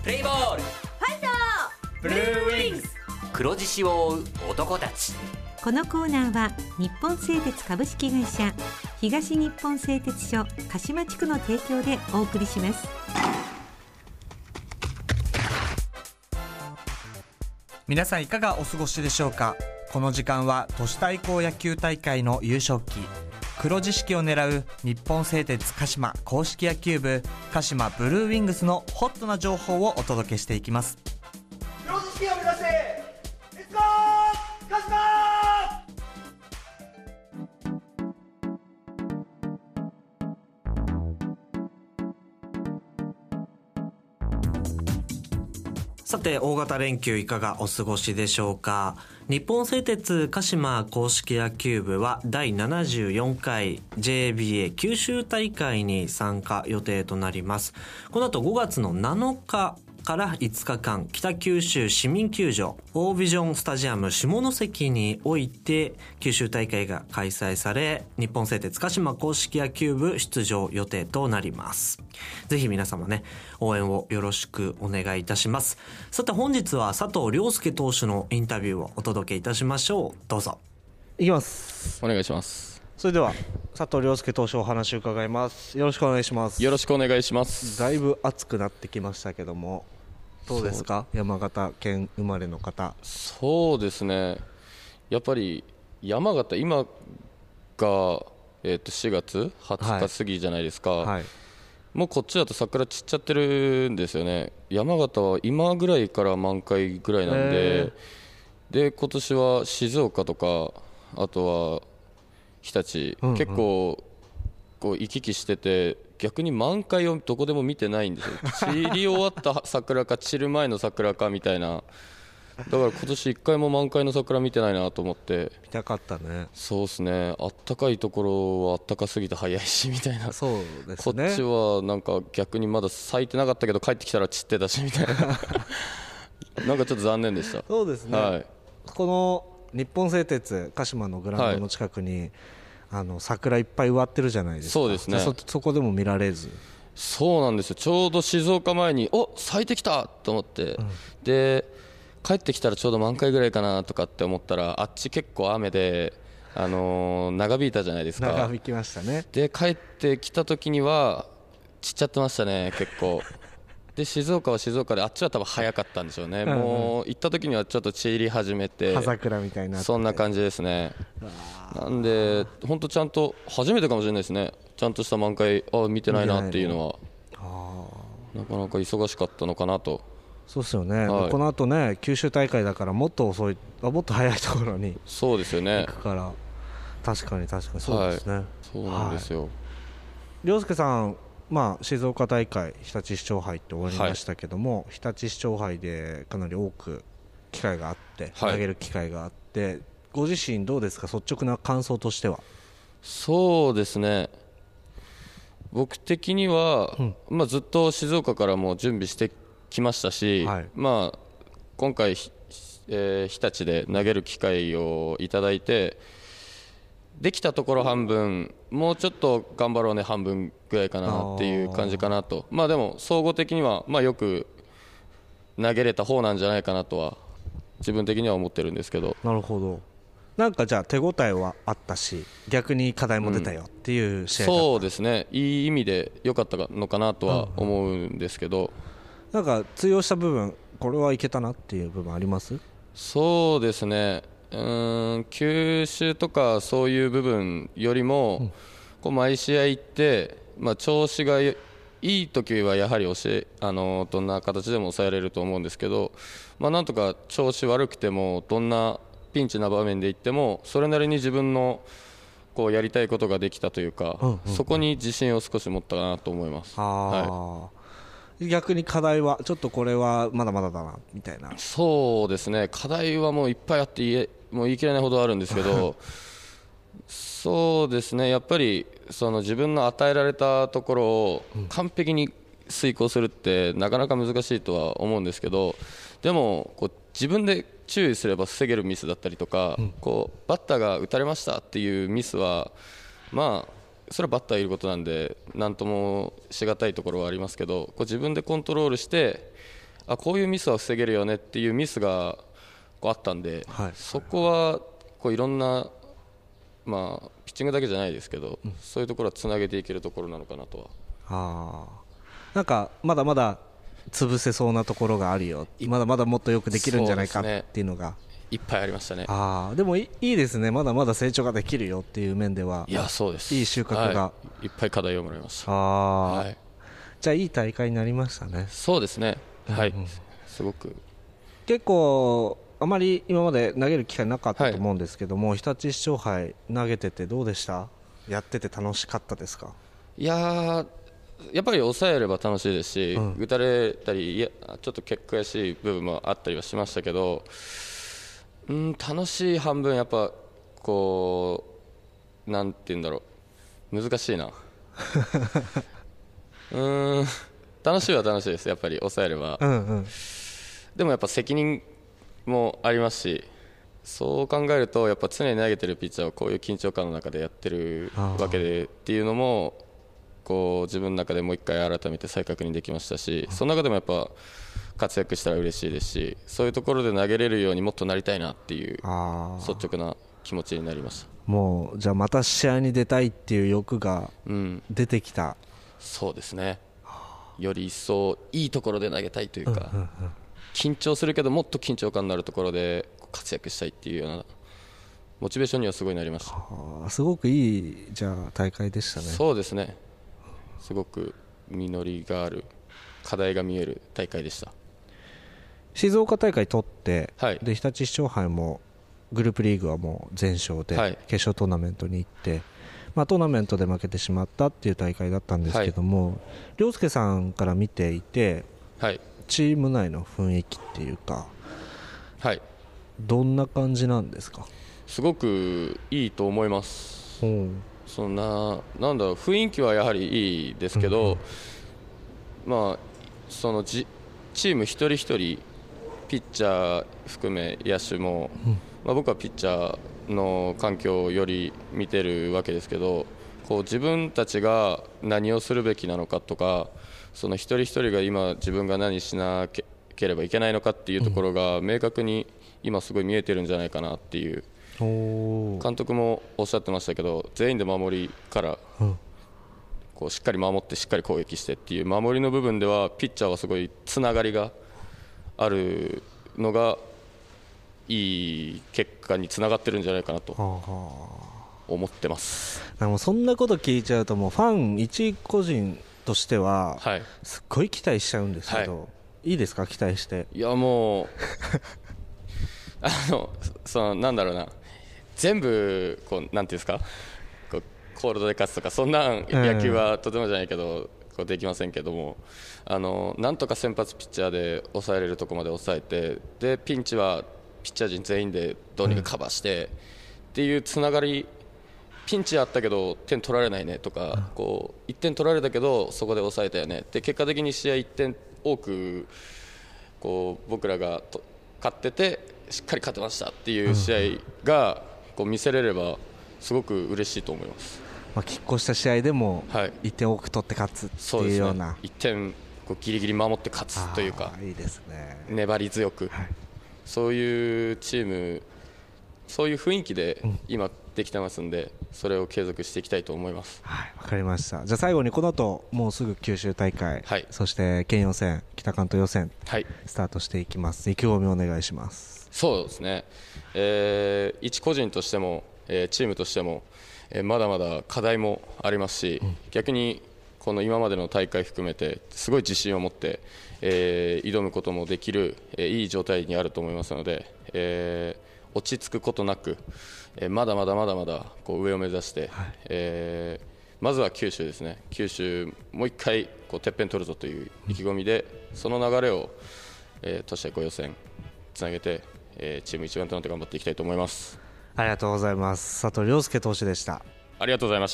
プレイボール、 ファイトブルーウィングス、黒獅子を追う男たち。 このコーナーは日本製鉄株式会社、東日本製鉄所鹿島地区の提供でお送りします。 皆さんいかがお過ごしでしょうか。この時間は都市対抗野球大会の優勝旗黒獅子を狙う日本製鉄鹿島公式野球部鹿島ブルーウィングスのホットな情報をお届けしていきます。 黒獅子を目指してレッツゴー鹿島。 さて、大型連休いかがお過ごしでしょうか。日本製鉄鹿島公式野球部は第74回 JBA 九州大会に参加予定となります。この後5月の7日から5日間、北九州市民球場オービジョンスタジアム下関において九州大会が開催され、日本製鉄鹿島公式野球部出場予定となります。ぜひ皆様ね、応援をよろしくお願いいたします。さて、本日は佐藤亮介投手のインタビューをお届けいたしましょう。どうぞ。 いきます。 お願いします。 それでは佐藤亮介投手お話を伺います。よろしくお願いします。 よろしくお願いします。 だいぶ暑くなってきましたけども、どうですか、山形県生まれの方。 そうですね、やっぱり山形今が、4月20日過ぎじゃないですか、はい、もうこっちだと桜散っちゃってるんですよね。山形は今ぐらいから満開ぐらいなんで、で今年は静岡とかあとは日立、結構こう行き来してて、逆に満開をどこでも見てないんですよ。散り終わった桜か散る前の桜かみたいな。だから今年1回も満開の桜見てないなと思って。 見たかったね。 そうですね、あったかいところはあったかすぎて早いしみたいな。 そうですこっね。 ちはなんか逆にまだ咲いてなかったけど帰ってきたら散ってたしみたいななんかちょっと残念でした。 そうですね、 はい、 この日本製鉄鹿島のグラウンドの近くに、桜いっぱい植わってるじゃないですか。 そうですね。 そこでも見られず。 そうなんですよ。ちょうど静岡前に咲いてきたと思って、で帰ってきたらちょうど満開ぐらいかなとかって思ったら、あっち結構雨で、長引いたじゃないですか。 長引きましたね。 で帰ってきた時には散っちゃってましたね、結構で静岡は静岡で、あっちは多分早かったんでしょうね。もう行った時にはちょっと散り始めて、 葉桜みたいになって、 そんな感じですね。なんで本当ちゃんと初めてかもしれないですね、ちゃんとした満開見てないなっていうのは。なかなか忙しかったのかなと。 そうですよね、 はい、 この後ね、九州大会だからもっと遅い、もっと早いところにそうですよね、 行くから。確かにそうですね、はい、 そうなんですよ。 亮介さん、静岡大会日立市長杯って終わりましたけども、日立市長杯でかなり多く機会があって、投げる機会があって、ご自身どうですか、率直な感想としては。 そうですね、僕的には、ずっと静岡からも準備してきましたし、今回、日立で投げる機会をいただいて、できたところ半分、もうちょっと頑張ろうね半分ぐらいかなっていう感じかなと。でも総合的にはよく投げれた方なんじゃないかなとは自分的には思ってるんですけど。 なるほど。なんかじゃあ手応えはあったし、逆に課題も出たよっていう試合だった。 そうですね、いい意味で良かったのかなとは思うんですけど、 なんか通用した部分、これはいけたなっていう部分あります？ そうですね、球種とかそういう部分よりも、こう毎試合行って、調子がいい時はやはりどんな形でも抑えられると思うんですけど、なんとか調子悪くてもどんなピンチな場面で行ってもそれなりに自分のこうやりたいことができたというか、そこに自信を少し持ったかなと思います。 逆に課題はちょっとこれはまだまだだなみたいな。 そうですね、課題はもういっぱいあってもう言い切れないほどあるんですけどそうですね、やっぱりその自分の与えられたところを完璧に遂行するってなかなか難しいとは思うんですけど、でもこう自分で注意すれば防げるミスだったりとか、こうバッターが打たれましたっていうミスはそれはバッターいることなんで何ともしがたいところはありますけど、こう自分でコントロールしてこういうミスは防げるよねっていうミスがあったんで、そこはこういろんな、ピッチングだけじゃないですけど、そういうところはつなげていけるところなのかなとは。 なんかまだまだ潰せそうなところがあるよ、まだまだもっとよくできるんじゃないかっていうのがいっぱいありましたね。 でもいいですね、まだまだ成長ができるよっていう面では。 いや、そうです。 いい収穫が、 いっぱい課題をもらいました。 じゃあいい大会になりましたね。 そうですね、すごく結構あまり今まで投げる機会なかったと思うんですけども、日立市長杯投げててどうでした？やってて楽しかったですか？ いややっぱり抑えれば楽しいですし、打たれたりちょっと悔しい部分もあったりはしましたけど、楽しい半分やっぱこうなんて言うんだろう、難しいな楽しいは楽しいです、やっぱり抑えれば、でもやっぱ責任もありますし、そう考えるとやっぱ常に投げてるピッチャーはこういう緊張感の中でやってるわけでっていうのもこう自分の中でもう一回改めて再確認できましたし、その中でもやっぱ活躍したら嬉しいですし、そういうところで投げれるようにもっとなりたいなっていう率直な気持ちになりました。 もうじゃあまた試合に出たいっていう欲が出てきた、 そうですね、より一層いいところで投げたいというか、緊張するけどもっと緊張感のあるところで活躍したいっていうようなモチベーションにはすごいなりました。 すごくいいじゃあ大会でしたね。 そうですね、すごく実りがある、課題が見える大会でした。 静岡大会取って、で日立市長杯もグループリーグはもう全勝で、決勝トーナメントに行って、トーナメントで負けてしまったっていう大会だったんですけども、凌介さんから見ていて、チーム内の雰囲気っていうか、どんな感じなんですか？ すごくいいと思います。そんな、なんだろう、雰囲気はやはりいいですけど、そのチーム一人一人ピッチャー含め野手も、僕はピッチャーの環境をより見てるわけですけど、こう自分たちが何をするべきなのかとか、その一人一人が今自分が何しなければいけないのかっていうところが明確に今すごい見えてるんじゃないかなっていう、監督もおっしゃってましたけど、全員で守りからこうしっかり守ってしっかり攻撃してっていう守りの部分ではピッチャーはすごいつながりがあるのがいい結果につながってるんじゃないかなと思ってます。 そんなこと聞いちゃうともうファン一個人としてはすっごい期待しちゃうんですけど、いいですか、期待して？ いやもうなんだろうな、全部こうなんていうんですか、こうコールドで勝つとかそんな野球はとてもじゃないけどこうできませんけども、なんとか先発ピッチャーで抑えれるところまで抑えて、でピンチはピッチャー陣全員でどうにかカバーして、っていうつながり、ピンチあったけど点取られないねとか、こう1点取られたけどそこで抑えたよねって結果的に試合1点多くこう僕らが勝っててしっかり勝てましたっていう試合がこう見せれればすごく嬉しいと思います。 拮抗した試合でも1点多く取って勝つっていうような、 1点こうギリギリ守って勝つというか、 いいですね、 粘り強く、そういうチーム、そういう雰囲気で今できてますんで、それを継続していきたいと思います。 わかりました。じゃあ最後にこの後もうすぐ九州大会、そして県予選、北関東予選、スタートしていきます。意気込みお願いします。 そうですね、一個人としても、チームとしても、まだまだ課題もありますし、逆にこの今までの大会含めてすごい自信を持って、挑むこともできる、いい状態にあると思いますので、落ち着くことなく、まだまだこう上を目指して、まずは九州ですね、九州もう一回こうてっぺん取るぞという意気込みで、その流れを、都市対抗予選つなげて、チーム一丸となって頑張っていきたいと思います。 ありがとうございます。佐藤亮介投手でした。 ありがとうございました。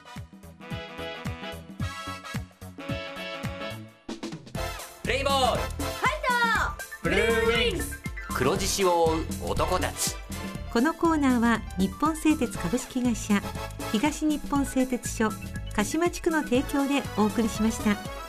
プレイボール、ファイト、ブルーウィングス、黒獅子を追う男たち。 このコーナーは日本製鉄株式会社、東日本製鉄所鹿島地区の提供でお送りしました。